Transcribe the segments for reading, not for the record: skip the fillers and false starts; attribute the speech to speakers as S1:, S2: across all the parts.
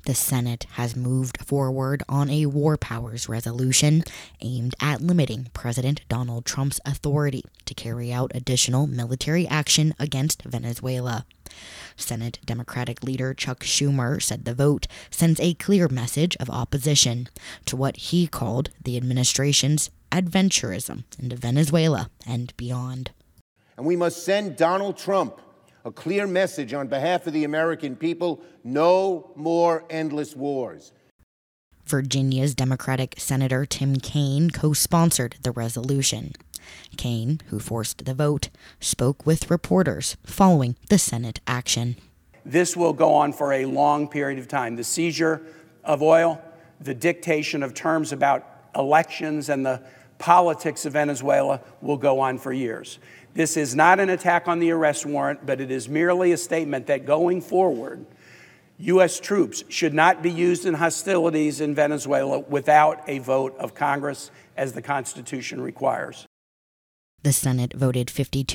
S1: The Senate has moved forward on a war powers resolution aimed at limiting President Donald Trump's authority to carry out additional military action against Venezuela. Senate Democratic leader Chuck Schumer said the vote sends a clear message of opposition to what he called the administration's adventurism into Venezuela and beyond.
S2: And we must send Donald Trump a clear message on behalf of the American people: no more endless wars.
S1: Virginia's Democratic Senator Tim Kaine co-sponsored the resolution. Kaine, who forced the vote, spoke with reporters following the Senate action.
S3: This will go on for a long period of time. The seizure of oil, the dictation of terms about elections, and the politics of Venezuela will go on for years. This is not an attack on the arrest warrant, but it is merely a statement that going forward, U.S. troops should not be used in hostilities in Venezuela without a vote of Congress, as the Constitution requires.
S1: The Senate voted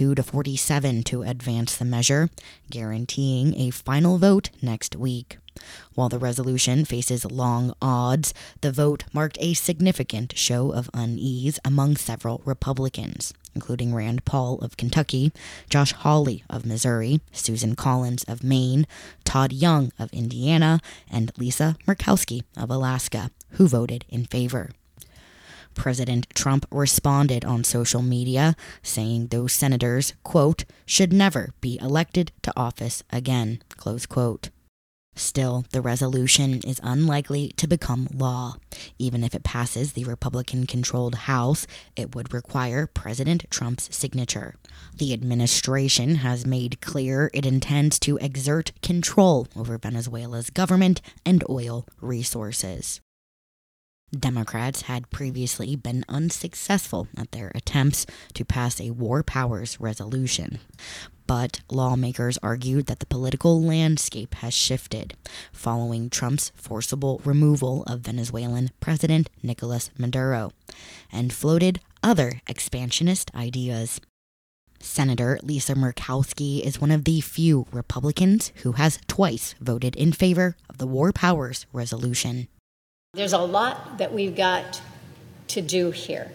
S1: 52-47 to advance the measure, guaranteeing a final vote next week. While the resolution faces long odds, the vote marked a significant show of unease among several Republicans, including Rand Paul of Kentucky, Josh Hawley of Missouri, Susan Collins of Maine, Todd Young of Indiana, and Lisa Murkowski of Alaska, who voted in favor. President Trump responded on social media, saying those senators, quote, should never be elected to office again, close quote. Still, the resolution is unlikely to become law. Even if it passes the Republican-controlled House, it would require President Trump's signature. The administration has made clear it intends to exert control over Venezuela's government and oil resources. Democrats had previously been unsuccessful at their attempts to pass a war powers resolution. But lawmakers argued that the political landscape has shifted following Trump's forcible removal of Venezuelan President Nicolas Maduro, and floated other expansionist ideas. Senator Lisa Murkowski is one of the few Republicans who has twice voted in favor of the war powers resolution.
S4: There's a lot that we've got to do here.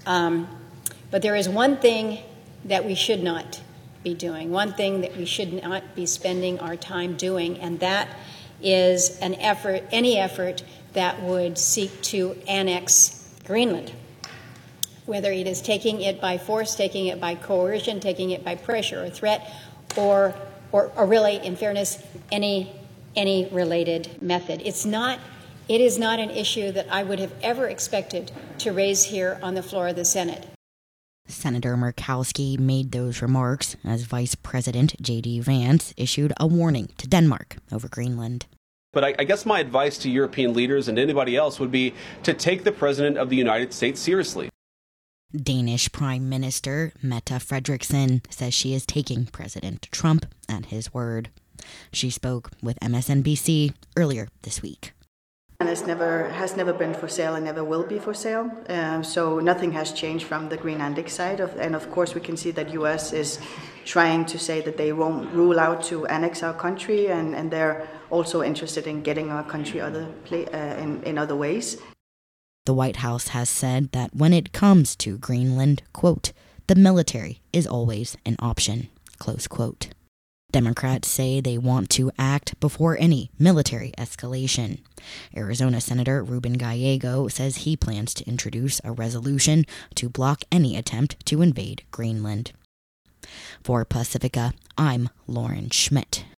S4: But there is one thing that we should not be doing, one thing that we should not be spending our time doing, and that is any effort that would seek to annex Greenland, whether it is taking it by force, taking it by coercion, taking it by pressure or threat, or really, in fairness, any related method. It is not an issue that I would have ever expected to raise here on the floor of the Senate.
S1: Senator Murkowski made those remarks as Vice President J.D. Vance issued a warning to Denmark over Greenland.
S5: But I guess my advice to European leaders and anybody else would be to take the President of the United States seriously.
S1: Danish Prime Minister Mette Frederiksen says she is taking President Trump at his word. She spoke with MSNBC earlier this week.
S6: And has never been for sale and never will be for sale. So nothing has changed from the Greenlandic side. And of course we can see that U.S. is trying to say that they won't rule out to annex our country, and they're also interested in getting our country in other ways.
S1: The White House has said that when it comes to Greenland, quote, the military is always an option, close quote. Democrats say they want to act before any military escalation. Arizona Senator Ruben Gallego says he plans to introduce a resolution to block any attempt to invade Greenland. For Pacifica, I'm Lauren Schmidt.